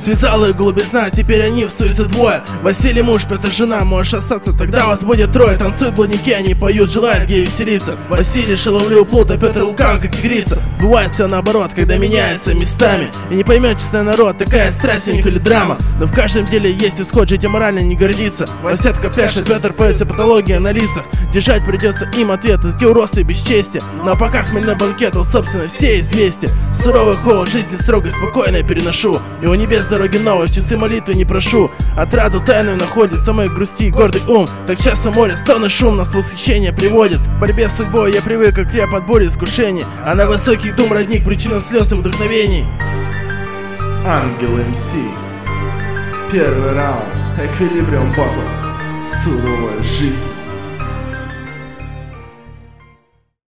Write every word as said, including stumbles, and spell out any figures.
Связала их глубизна, теперь они в союзе двое. Василий муж, Петр жена, можешь остаться, тогда вас будет трое. Танцуют блудники, они поют, желают гею веселиться. Василий шаловлю плута, Петр лукав, как тигрица. Бывает все наоборот, когда меняется местами. И не поймет честный народ, такая страсть у них или драма. Но в каждом деле есть исход, жить аморально не гордиться. Васятка пляшет, Петр поется, патология на лицах. Держать придется им ответ за те уросты и бесчестие. Но пока хмельной банкет, он собственно все известия. Суровый холод жизни строго и спокойно я переношу. И у небес дороги новой, в часы молитвы не прошу. Отраду тайную находит самой грусти и гордый ум. Так часто море, стоны шум нас в восхищение приводит. В борьбе с судьбой я привык, как креп от боли искушений. А на высокий дум родник, причина слез и вдохновений. Ангел МС. Первый раунд. Эквилибриум батл. Суровая жизнь.